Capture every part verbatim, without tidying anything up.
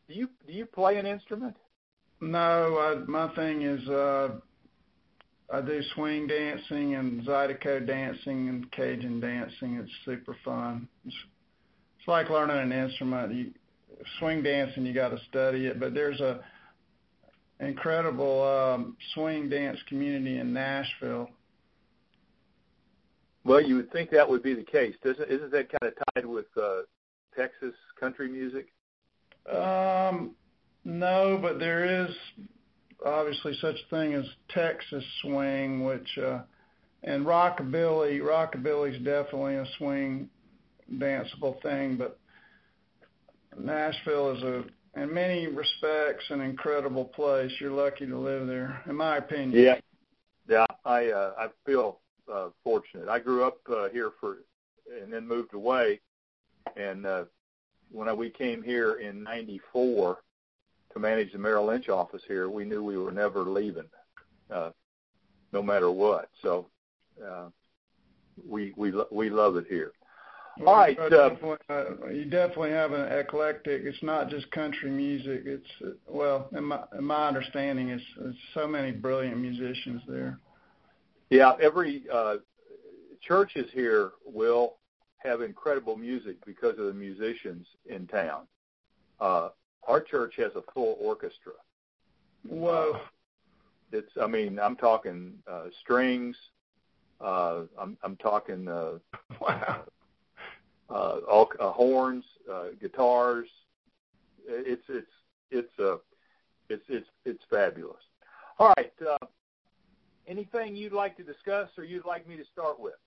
do you do you play an instrument? No, I, my thing is uh, I do swing dancing and Zydeco dancing and Cajun dancing. It's super fun. It's, it's like learning an instrument. You, swing dancing, you got to study it, but there's a incredible um, swing dance community in Nashville. Well, you would think that would be the case. Doesn't, isn't that kind of tied with uh, Texas country music? Um, no, but there is obviously such a thing as Texas swing, which, uh, and rockabilly. Rockabilly is definitely a swing danceable thing, but Nashville is a, in many respects, an incredible place. You're lucky to live there, in my opinion. Yeah, yeah. I uh, I feel uh, fortunate. I grew up uh, here for, and then moved away, and uh, when I, we came here in ninety-four to manage the Merrill Lynch office here, we knew we were never leaving, uh, no matter what. So uh, we we we love it here. Well, All right. Uh, definitely, uh, you definitely have an eclectic. It's not just country music. It's, uh, well, in my, in my understanding, it's, it's so many brilliant musicians there. Yeah, every uh, churches here will have incredible music because of the musicians in town. Uh, our church has a full orchestra. Whoa. Uh, it's, I mean, I'm talking uh, strings. Uh, I'm, I'm talking uh, wow. Uh, all uh, horns, uh, guitars. It's it's it's uh, it's it's it's fabulous. All right. Uh, anything you'd like to discuss, or you'd like me to start with?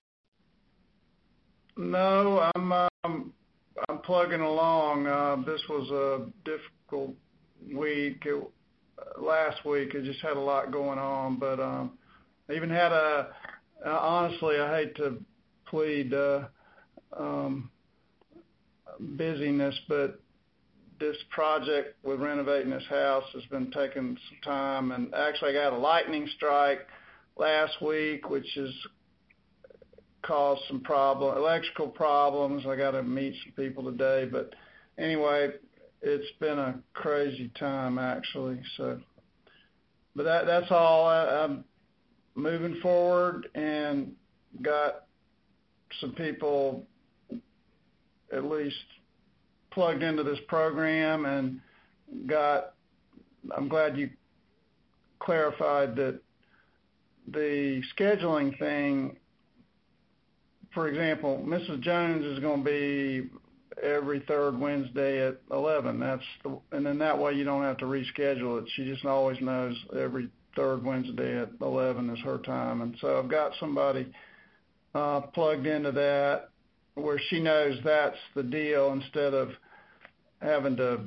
No, I'm um, I'm plugging along. Uh, this was a difficult week. It, uh, last week, I just had a lot going on, but um, I even had a. Uh, honestly, I hate to plead. Uh, Um, busyness, but this project with renovating this house has been taking some time, and actually I got a lightning strike last week, which has caused some problem, electrical problems. I got to meet some people today, but anyway, it's been a crazy time actually. So, but that that's all. I, I'm moving forward and got some people at least plugged into this program, and got, I'm glad you clarified that the scheduling thing, for example, Missus Jones is going to be every third Wednesday at eleven. That's the, and then that way you don't have to reschedule it. She just always knows every third Wednesday at eleven is her time. And so I've got somebody uh, plugged into that, where she knows that's the deal instead of having to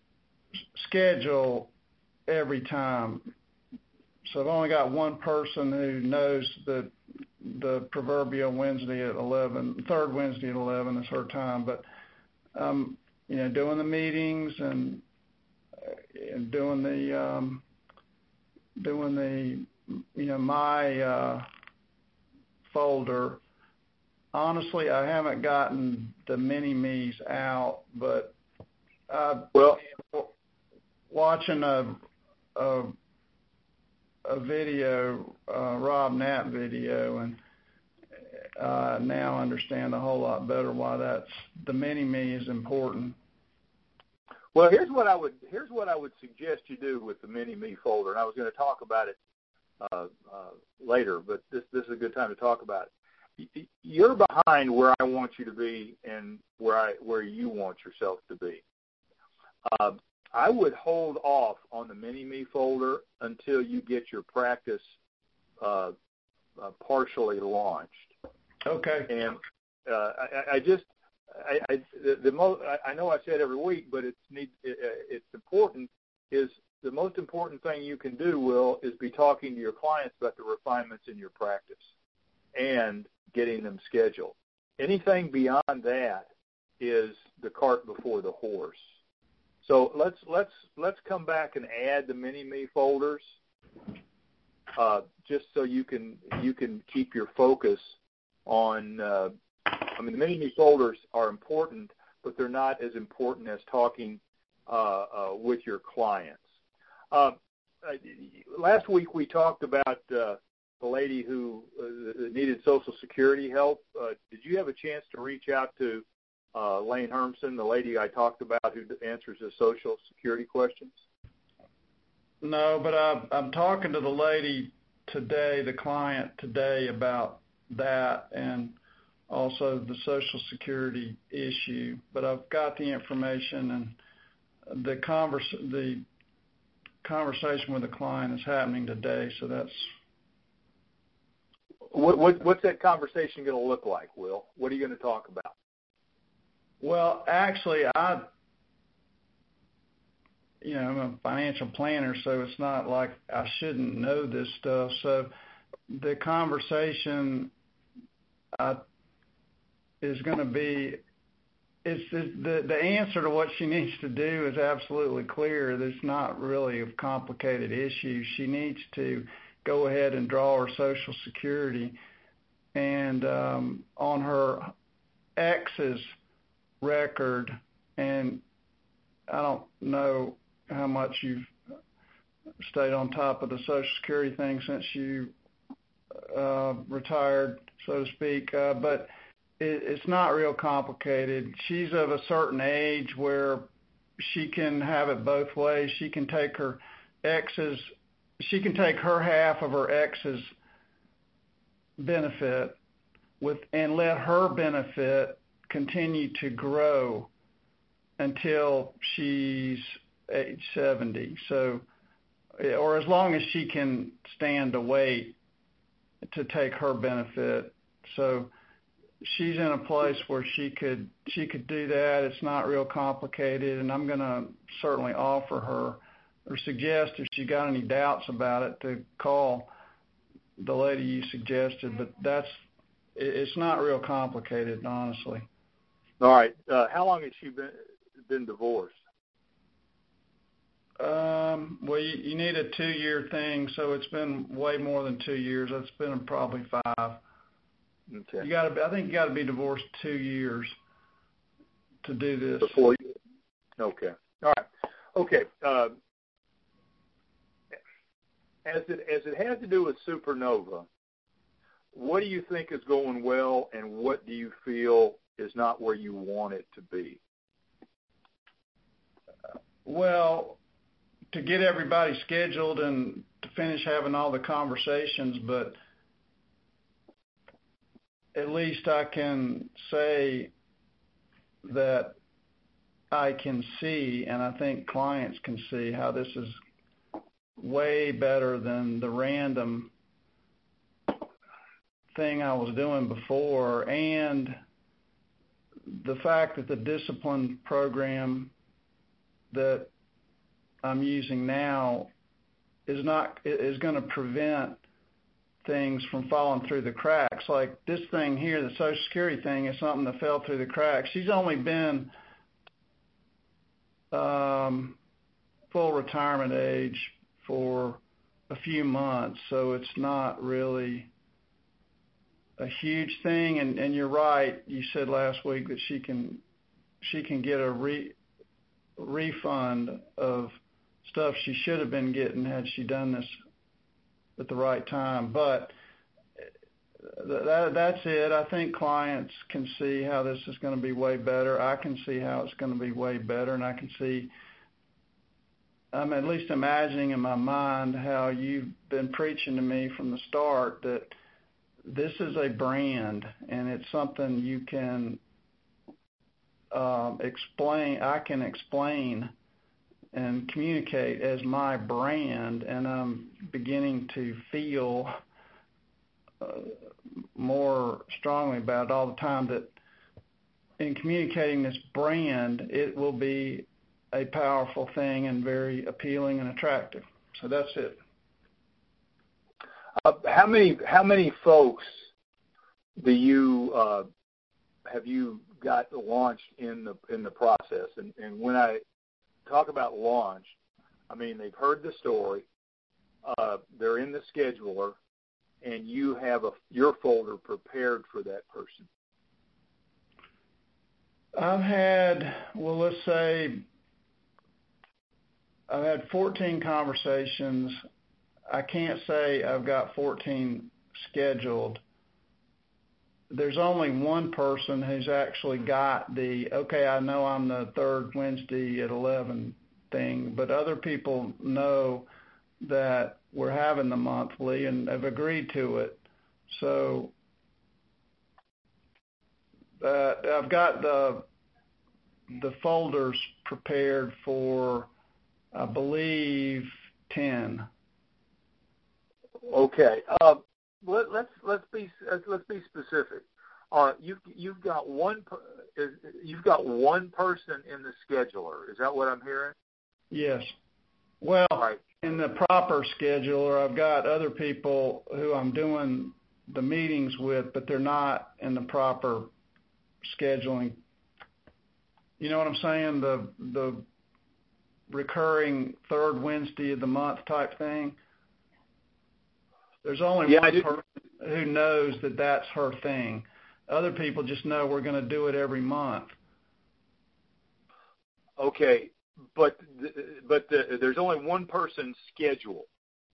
schedule every time. So I've only got one person who knows that the proverbial Wednesday at eleven, third Wednesday at eleven is her time. But um, you know, doing the meetings and and doing the um, doing the you know my uh, folder. Honestly, I haven't gotten the mini-me's out, but uh, well, watching a, a a video, uh, Rob Knapp video, and uh, now understand a whole lot better why that's the mini-me is important. Well, here's what I would here's what I would suggest you do with the mini-me folder, and I was going to talk about it uh, uh, later, but this this is a good time to talk about it. You're behind where I want you to be and where I where you want yourself to be. Uh, I would hold off on the mini-me folder until you get your practice uh, uh, partially launched. Okay. And uh, I, I just I I, the, the most I know I said every week, but it's need it, it's important. Is the most important thing you can do, Will, is be talking to your clients about the refinements in your practice and getting them scheduled. Anything beyond that is the cart before the horse. So let's let's let's come back and add the mini-me folders, uh, just so you can you can keep your focus on. Uh, I mean, the mini-me folders are important, but they're not as important as talking uh, uh, with your clients. Uh, last week we talked about uh, the lady who uh, needed Social Security help. Uh, did you have a chance to reach out to uh, Lane Hermson, the lady I talked about who answers the Social Security questions? No, but I, I'm talking to the lady today, the client today, about that and also the Social Security issue. But I've got the information, and the converse, the conversation with the client is happening today. So that's what, what what's that conversation going to look like, Will? What are you going to talk about? Well, actually, I. You know, I'm a financial planner, so it's not like I shouldn't know this stuff. So the conversation uh, is going to be, it's, it's the, the answer to what she needs to do is absolutely clear. There's not really a complicated issue. She needs to go ahead and draw her Social Security, and um, on her ex's record, and I don't know how much you've stayed on top of the Social Security thing since you uh, retired, so to speak, uh, but it, it's not real complicated. She's of a certain age where she can have it both ways. She can take her ex's, she can take her half of her ex's benefit with and let her benefit continue to grow until she's age seventy, so, or as long as she can stand to wait to take her benefit. So she's in a place where she could she could do that. It's not real complicated, and I'm going to certainly offer her or suggest, if she got any doubts about it, to call the lady you suggested. But that's it's not real complicated, honestly. All right. Uh, how long has she been been divorced? Um, well, you, you need a two-year thing, so it's been way more than two years. It's been probably five. Okay. You got to. I think you got to be divorced two years to do this. Before you. Okay. All right. Okay. Uh, as it as it has to do with Supernova, what do you think is going well, and what do you feel is not where you want it to be? Well, to get everybody scheduled and to finish having all the conversations, but at least I can say that I can see, and I think clients can see, how this is way better than the random thing I was doing before, and the fact that the discipline program that I'm using now is not is going to prevent things from falling through the cracks. Like this thing here, the Social Security thing, is something that fell through the cracks. She's only been um, full retirement age for a few months, so it's not really a huge thing. And, and you're right. You said last week that she can she can get a re, refund of stuff she should have been getting had she done this at the right time. But that, that's it. I think clients can see how this is going to be way better. I can see how it's going to be way better, and I can see, I'm at least imagining in my mind how you've been preaching to me from the start that this is a brand, and it's something you can um, explain, I can explain and communicate as my brand, and I'm beginning to feel uh, more strongly about it all the time that in communicating this brand, it will be a powerful thing and very appealing and attractive. So that's it. Uh, how many how many folks do you uh, have you got launched in the in the process? And, and when I talk about launch, I mean they've heard the story, uh, they're in the scheduler, and you have a your folder prepared for that person. I've had, well, let's say I've had fourteen conversations. I can't say I've got fourteen scheduled. There's only one person who's actually got the, okay, I know I'm the third Wednesday at eleven thing, but other people know that we're having the monthly and have agreed to it. So uh, I've got the the folders prepared for, I believe, ten. Okay. Uh, let, let's let's be let's be specific. Uh, you you've got one you've got one person in the scheduler. Is that what I'm hearing? Yes. Well, right. In the proper scheduler, I've got other people who I'm doing the meetings with, but they're not in the proper scheduling. You know what I'm saying? The the recurring third Wednesday of the month type thing. There's only yeah, one person who knows that that's her thing. Other people just know we're going to do it every month. Okay, but but the, there's only one person scheduled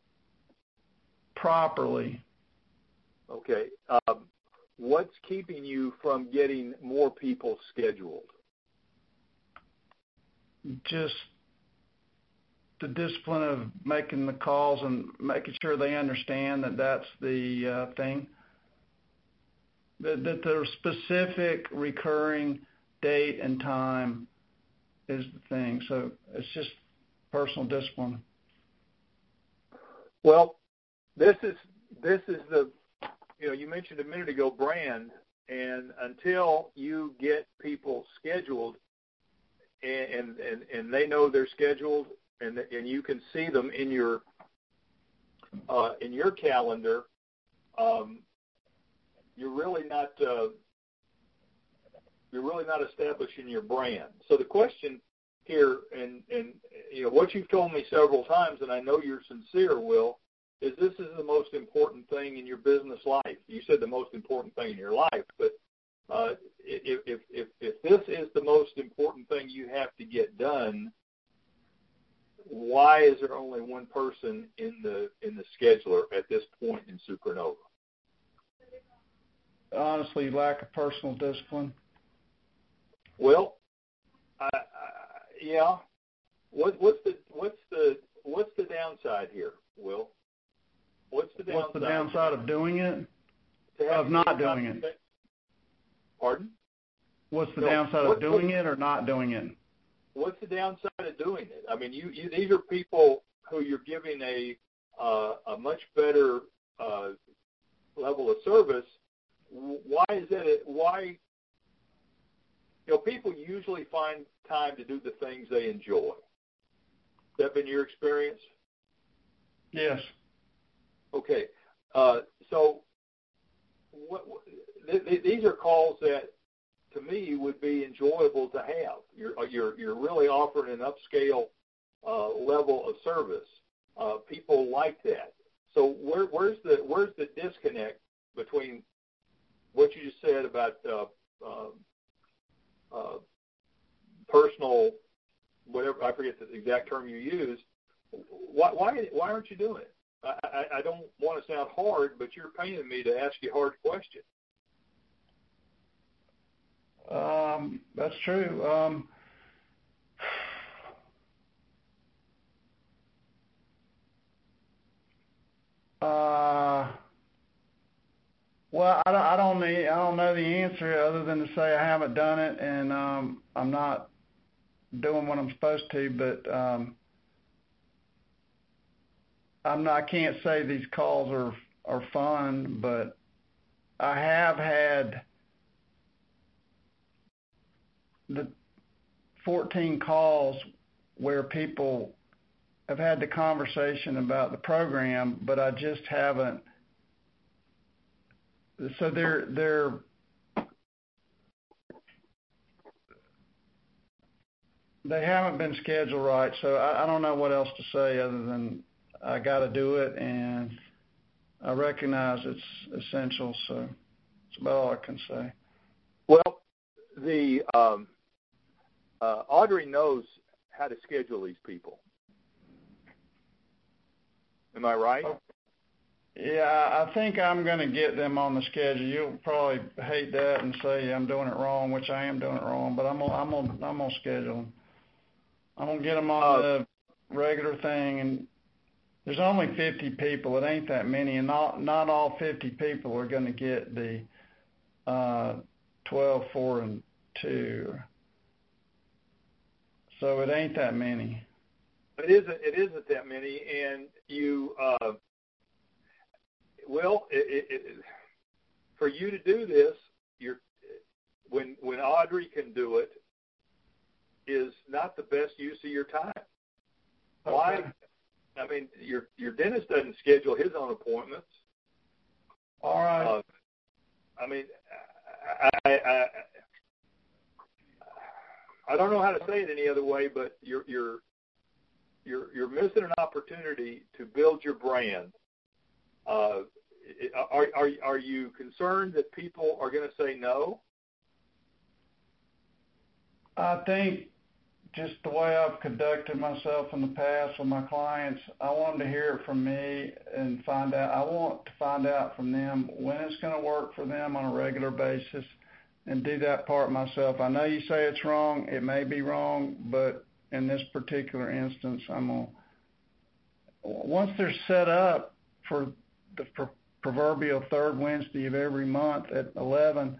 properly. Okay. Um, what's keeping you from getting more people scheduled? Just the discipline of making the calls and making sure they understand that that's the uh, thing. That, that the specific recurring date and time is the thing. So it's just personal discipline. Well, this is this is the, you know, you mentioned a minute ago brand, and until you get people scheduled and and, and they know they're scheduled and and you can see them in your uh, in your calendar, um, you're really not uh, you're really not establishing your brand. So the question here, and and you know what you've told me several times, and I know you're sincere, Will, is this is the most important thing in your business life. You said the most important thing in your life, but uh, if, if if if this is the most important thing you have to get done, why is there only one person in the in the scheduler at this point in Supernova? Honestly, lack of personal discipline. Well, I, I, yeah. What, what's the what's the what's the downside here, Will? What's the downside? What's the downside of doing it? Of not doing it. Pardon? What's the no, downside what, of doing what, it or not doing it? What's the downside of doing it? I mean, you, you these are people who you're giving a uh, a much better uh, level of service. Why is that? Why? You know, people usually find time to do the things they enjoy. Has that been your experience? Yes. Okay. Uh, so what, th- th- these are calls that, to me, would be enjoyable to have. You're you're you're really offering an upscale uh, level of service. Uh, people like that. So where, where's the where's the disconnect between what you just said about uh, uh, uh, personal, whatever, I forget the exact term you used. Why why why aren't you doing it? I, I, I don't want to sound hard, but you're paying me to ask you hard questions. Um, that's true. Um, uh, well, I don't, I don't need, I don't know the answer other than to say I haven't done it and um, I'm not doing what I'm supposed to. But um, I'm not. I can't say these calls are are fun, but I have had the fourteen calls where people have had the conversation about the program, but I just haven't. So they're they're they haven't been scheduled right. So I, I don't know what else to say other than I got to do it, and I recognize it's essential. So that's about all I can say. Well, the um, uh, Audrey knows how to schedule these people, Am I right? Yeah, I think I'm going to get them on the schedule. You'll probably hate that and say I'm doing it wrong, which I am doing it wrong. But I'm gonna, I'm gonna, I'm gonna schedule them. I'm gonna get them on uh, the regular thing. And there's only fifty people. It ain't that many, and not not all fifty people are going to get the uh, twelve, four, and two. So it ain't that many. It isn't. It isn't that many, and you. Uh, Well, it, it, it, for you to do this, you're, when when Audrey can do it, is not the best use of your time. Okay. Why? I mean, your your dentist doesn't schedule his own appointments. All right. Uh, I mean, I, I I don't know how to say it any other way, but you're you're you're you're missing an opportunity to build your brand. Uh, are, are, are you concerned that people are going to say no? I think just the way I've conducted myself in the past with my clients, I want them to hear it from me and find out. I want to find out from them when it's going to work for them on a regular basis and do that part myself. I know you say it's wrong. It may be wrong, but in this particular instance, I'm going to, once they're set up for the proverbial third Wednesday of every month at eleven,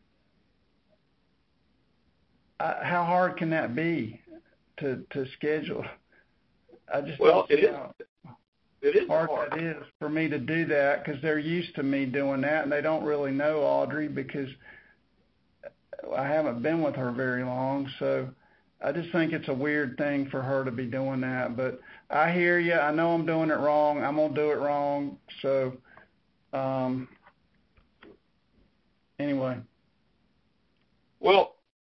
I, how hard can that be to to schedule? I just well, don't see it how is. It is hard, hard that is for me to do that because they're used to me doing that, and they don't really know Audrey because I haven't been with her very long. So I just think it's a weird thing for her to be doing that. But I hear you. I know I'm doing it wrong. I'm gonna do it wrong. So. Um, anyway. Well,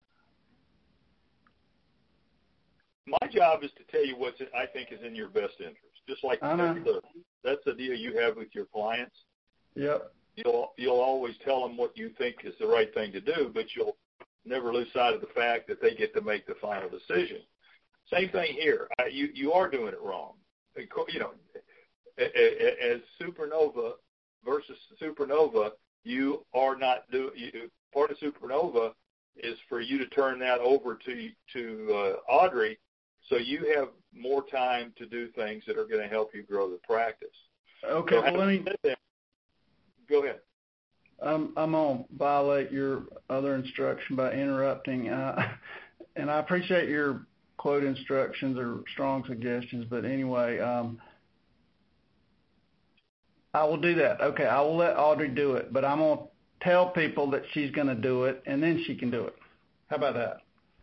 my job is to tell you what I think is in your best interest. Just like that's the, that's the deal you have with your clients. Yep. You'll you'll always tell them what you think is the right thing to do, but you'll never lose sight of the fact that they get to make the final decision. Same thing here. I, you you are doing it wrong. You know, as Supernova versus Supernova, you are not do you, part of Supernova is for you to turn that over to to uh, Audrey, so you have more time to do things that are going to help you grow the practice. Okay, so well let me that, go ahead. I'm I'm gonna violate your other instruction by interrupting, uh, and I appreciate your quote instructions or strong suggestions. But anyway. Um, I will do that. Okay, I will let Audrey do it, but I'm going to tell people that she's going to do it, and then she can do it. How about that?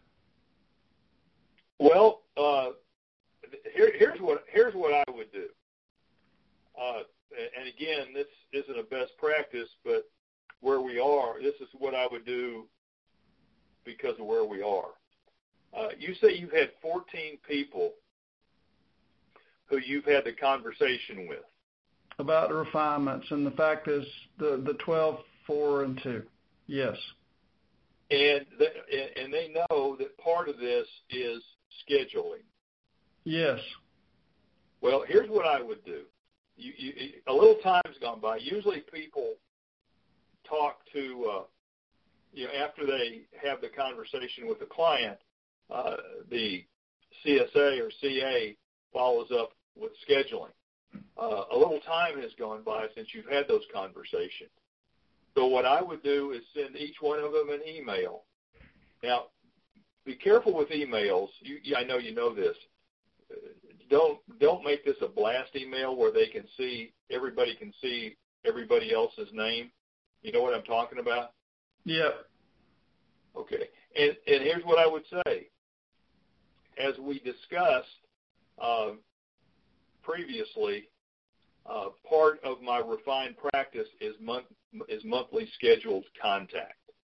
Well, uh, here, here's what here's what I would do. Uh, and again, this isn't a best practice, but where we are, this is what I would do because of where we are. Uh, you say you've had fourteen people who you've had the conversation with. About the refinements, and the fact is the, the twelve, four, and two. Yes. And the, and they know that part of this is scheduling. Yes. Well, here's what I would do. You, you, a little time's gone by. Usually people talk to, uh, you know, after they have the conversation with the client, uh, the C S A or C A follows up with scheduling. Uh, a little time has gone by since you've had those conversations. So what I would do is send each one of them an email. Now, be careful with emails. You, I know you know this. Don't don't make this a blast email where they can see everybody can see everybody else's name. You know what I'm talking about? Yep. Okay. And and here's what I would say. As we discussed uh, previously, uh, part of my refined practice is month is monthly scheduled contact.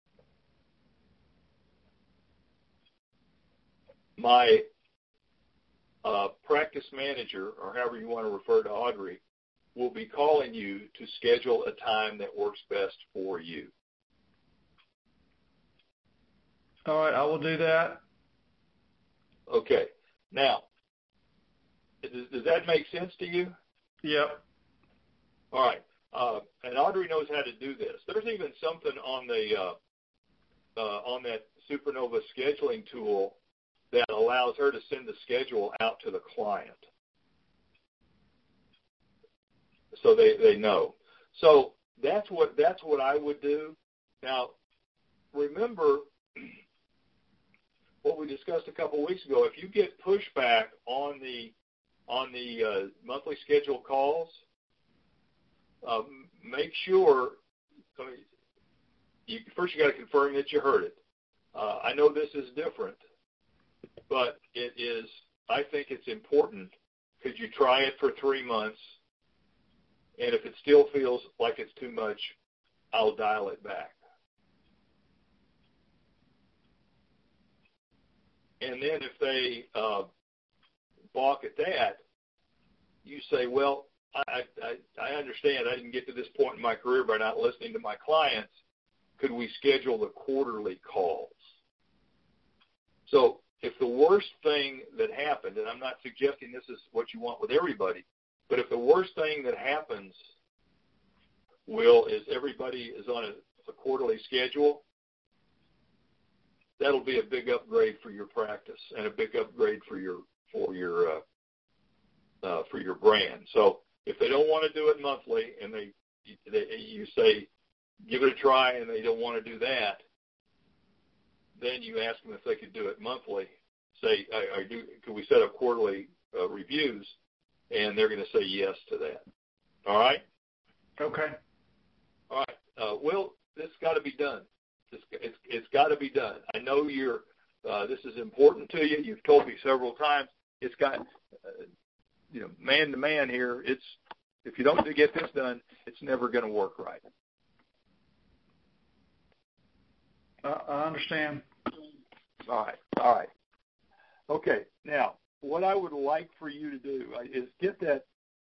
My uh, practice manager, or however you want to refer to Audrey, will be calling you to schedule a time that works best for you. All right, I will do that. Okay. Now, does, does that make sense to you? Yep. All right. Uh, and Audrey knows how to do this. There's even something on the uh, uh, on that Supernova scheduling tool that allows her to send the schedule out to the client, so they, they know. So that's what that's what I would do. Now, remember what we discussed a couple of weeks ago. If you get pushback on the on the uh, monthly schedule calls, um, make sure. I mean, you, first, you got to confirm that you heard it. Uh, I know this is different, but it is. I think it's important. Could you try it for three months? And if it still feels like it's too much, I'll dial it back. And then if they uh, balk at that, you say, well, I, I, I understand I didn't get to this point in my career by not listening to my clients. Could we schedule the quarterly calls? So if the worst thing that happened, and I'm not suggesting this is what you want with everybody, but if the worst thing that happens, Will, is everybody is on a, a quarterly schedule, that'll be a big upgrade for your practice and a big upgrade for your for your uh, uh, for your brand. So if they don't want to do it monthly, and they, they you say give it a try, and they don't want to do that, then you ask them if they could do it monthly. Say, I, I do. Could we set up quarterly uh, reviews? And they're going to say yes to that. All right? Okay. All right. Uh, Will, this has got to be done. It's, it's, it's got to be done. I know you're. Uh, this is important to you. You've told me several times. It's got, uh, you know, man to man here. It's if you don't get this done, it's never going to work right. I, I understand. All right. All right. Okay. Now, what I would like for you to do is get that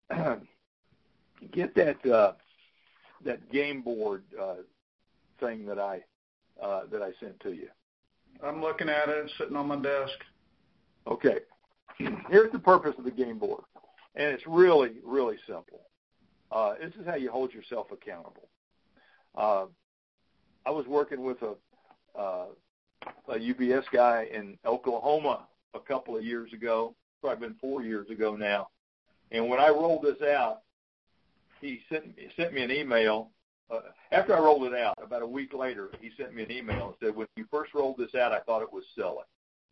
get that uh, that game board uh, thing that I uh, that I sent to you. I'm looking at it. It's sitting on my desk. Okay. Here's the purpose of the game board, and it's really, really simple. Uh, this is how you hold yourself accountable. Uh, I was working with a, uh, a U B S guy in Oklahoma a couple of years ago, probably been four years ago now. And when I rolled this out, he sent me, sent me an email. Uh, after I rolled it out, about a week later, he sent me an email and said, when you first rolled this out, I thought it was silly.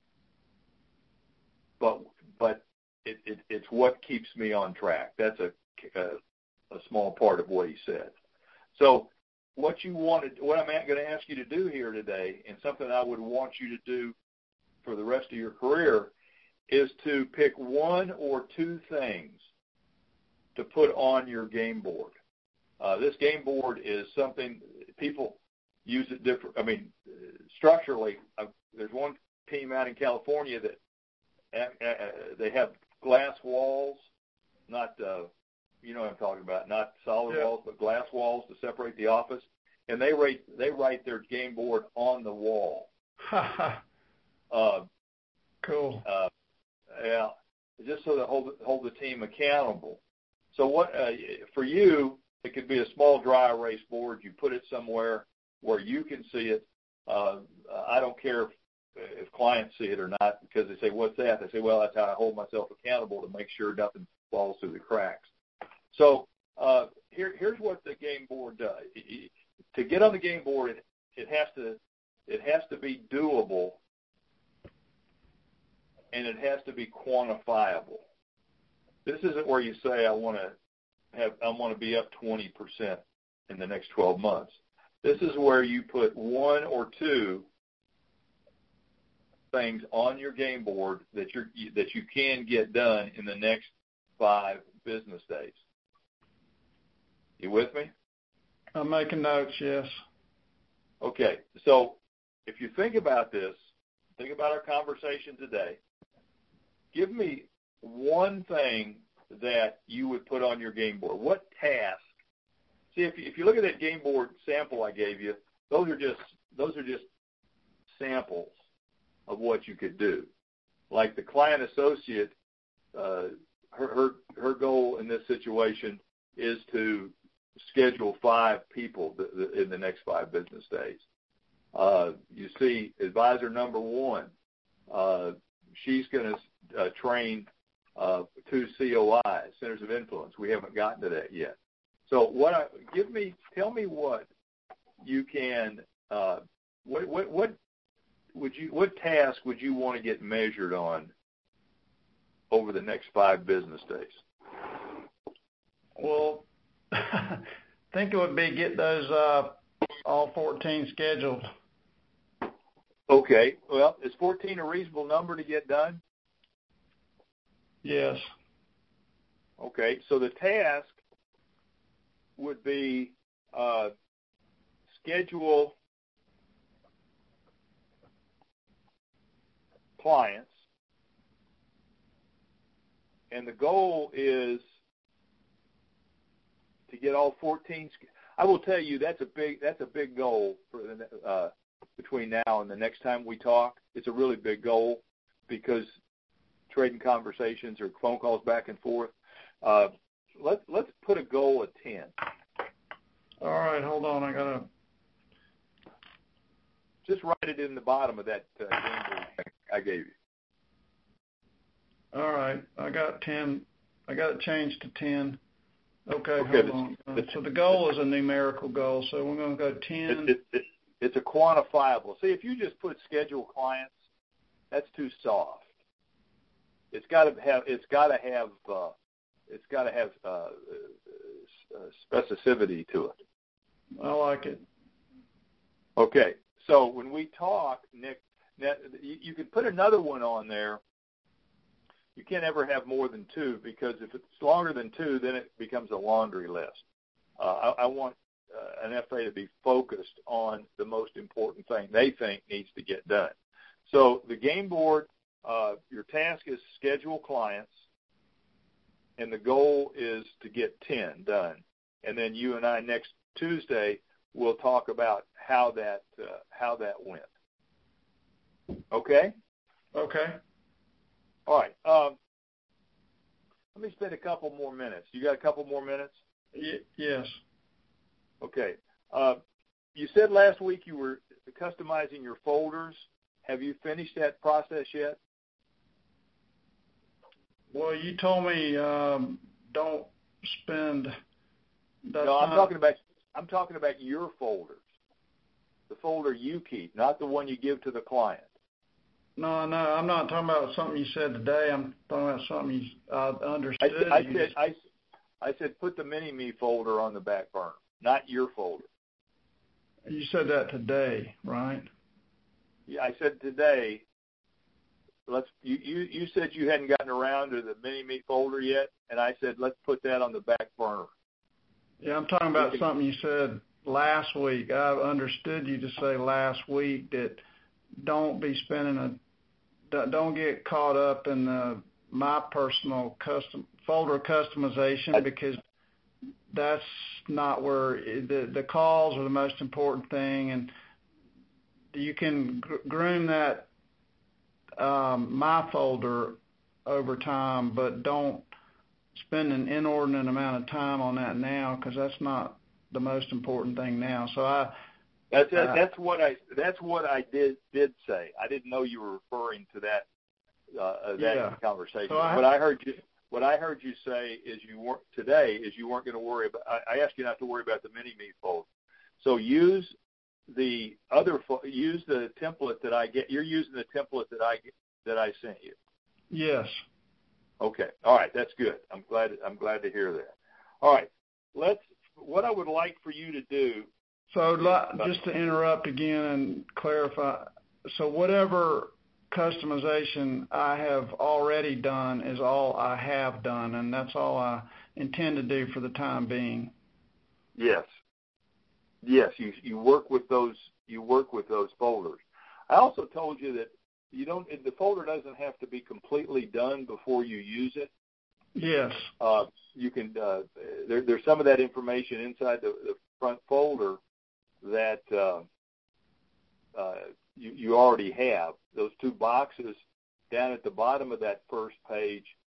But but it, it, it's what keeps me on track. That's a, a, a small part of what he said. So what you wanted, what I'm going to ask you to do here today, and something I would want you to do for the rest of your career, is to pick one or two things to put on your game board. Uh, this game board is something people use it different. I mean, structurally, uh, there's one team out in California that uh, uh, they have glass walls, not, uh, you know what I'm talking about, not solid yeah. walls, but glass walls to separate the office. And they write they write their game board on the wall. uh, cool. Uh, yeah, just so to hold hold the team accountable. So what uh, for you? It could be a small dry erase board. You put it somewhere where you can see it. Uh, I don't care if, if clients see it or not, because they say, "What's that?" They say, "Well, that's how I hold myself accountable to make sure nothing falls through the cracks." So uh, here, here's what the game board does. To get on the game board, it, it has to it has to be doable, and it has to be quantifiable. This isn't where you say, I want to have I want to be up twenty percent in the next twelve months. This is where you put one or two things on your game board that you that you can get done in the next five business days. You with me? I'm making notes, yes. Okay, so if you think about this, think about our conversation today. Give me one thing that you would put on your game board. What task? See, if you, if you look at that game board sample I gave you, those are just those are just samples of what you could do. Like the client associate, uh, her, her her goal reasonable in this situation is to schedule five people th- th- in the next five business days. Uh, you see, advisor number one, uh, she's going to uh, train uh, two C O Is, centers of influence. We haven't gotten to that yet. So, what? I, give me, tell me what you can. Uh, what, what, what would you? What task would you want to get measured on over the next five business days? Well, I think it would be get those uh, all fourteen scheduled. Okay. Well, is fourteen a reasonable number to get done? Yes. Okay. So the task would be uh, schedule clients, and the goal is to get all fourteen. I will tell you that's a big that's a big goal for the, uh, between now and the next time we talk. It's a really big goal because trading conversations or phone calls back and forth. Uh, let's let's put a goal at ten. All right, hold on. I gotta just write it in the bottom of that uh, game I gave you. All right, I got ten. I got it changed to ten. Okay, okay hold on. the, Uh, so the goal is a numerical goal. So we're going to go ten. It, it, it, it's a quantifiable. See, if you just put schedule clients, that's too soft. It's got to have. It's got to have. Uh, it's got to have uh, uh, specificity to it. I like it. Okay, so when we talk, Nick, you, you could put another one on there. You can't ever have more than two because if it's longer than two, then it becomes a laundry list. Uh, I, I want uh, an F A to be focused on the most important thing they think needs to get done. So the game board, uh, your task is schedule clients, and the goal is to get ten done. And then you and I next Tuesday will talk about how that uh, how that went. Okay? Okay. All right. Um, let me spend a couple more minutes. You got a couple more minutes? Y- yes. Okay. Uh, you said last week you were customizing your folders. Have you finished that process yet? Well, you told me um, don't spend. That's no, I'm not, talking about I'm talking about your folders, the folder you keep, not the one you give to the client. No, no, I'm not talking about something you said today. I'm talking about something you uh, understood. I, I you said just, I, I said put the mini-me folder on the back burner, not your folder. You said that today, right? Yeah, I said today. Let's. You, you, you said you hadn't gotten around to the mini-me folder yet, and I said let's put that on the back burner. Yeah, I'm talking about can, something you said last week. I understood you to say last week that don't be spending a don't get caught up in the my personal custom folder customization because that's not where the the calls are the most important thing, and you can gr- groom that um, my folder over time, but don't spend an inordinate amount of time on that now because that's not the most important thing now. So I. That's uh, that's what I that's what I did did say. I didn't know you were referring to that uh, that yeah. conversation. So I, what I heard you what I heard you say is you weren't today is you weren't going to worry about. I, I asked you not to worry about the mini-me folder. So use the other use the template that I get. You're using the template that I that I sent you. Yes. Okay. All right. That's good. I'm glad I'm glad to hear that. All right. Let's. What I would like for you to do. So just to interrupt again and clarify, so whatever customization I have already done is all I have done, and that's all I intend to do for the time being. Yes. Yes, you you work with those you work with those folders. I also told you that you don't the folder doesn't have to be completely done before you use it. Yes. Uh, you can uh, there, there's some of that information inside the, the front folder that uh, uh, you, you already have. Those two boxes down at the bottom of that first page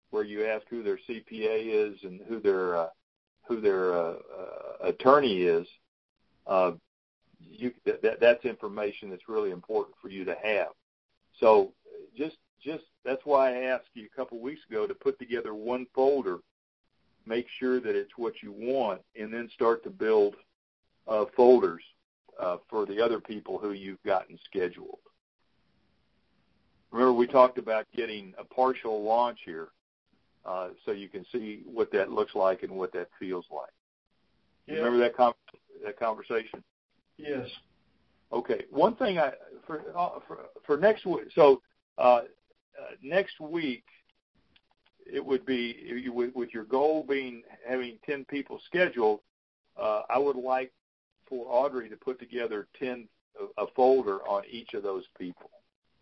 where you ask who their C P A is and who their uh, who their uh, uh, attorney is. Uh, you, that, that's information that's really important for you to have. So just just that's why I asked you a couple of weeks ago to put together one folder, make sure that it's what you want, and then start to build uh, folders uh, for the other people who you've gotten scheduled. Remember, we talked about getting a partial launch here uh, so you can see what that looks like and what that feels like. Yeah. Remember that com- that conversation? Yes. Okay. One thing I for uh, for, for next week. So uh, uh, next week it would be you, with, with your goal being having ten people scheduled. Uh, I would like for Audrey to put together ten a, a folder on each of those people.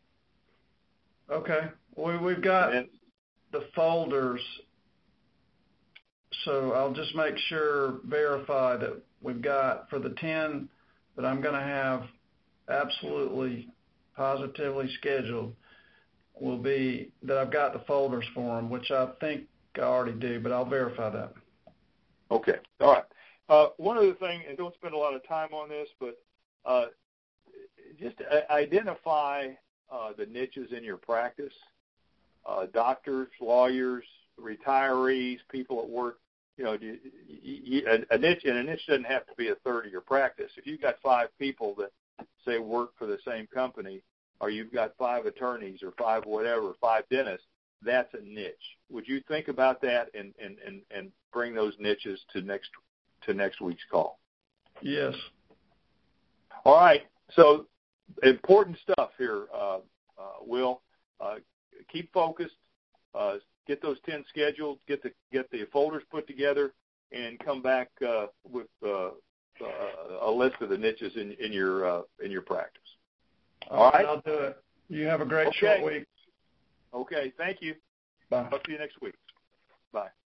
Okay. We we've got and, the folders. So I'll just make sure, verify that we've got for the ten that I'm going to have absolutely, positively scheduled will be that I've got the folders for them, which I think I already do, but I'll verify that. Okay. All right. Uh, one other thing, and don't spend a lot of time on this, but uh, just identify uh, the niches in your practice. Uh, doctors, lawyers, retirees, people at work. You know, you, you, a, a niche, and a niche doesn't have to be a third of your practice. If you've got five people that, say, work for the same company, or you've got five attorneys or five whatever, five dentists, that's a niche. Would you think about that and, and, and, and bring those niches to next to next week's call? Yes. All right. So important stuff here, uh, uh, Will. Uh, keep focused. Uh, get those ten scheduled. Get the get the folders put together, and come back uh, with uh, uh, a list of the niches in, in your uh, in your practice. All, All right. I'll do it. You have a great okay. short week. Okay. Thank you. Bye. Talk to you next week. Bye.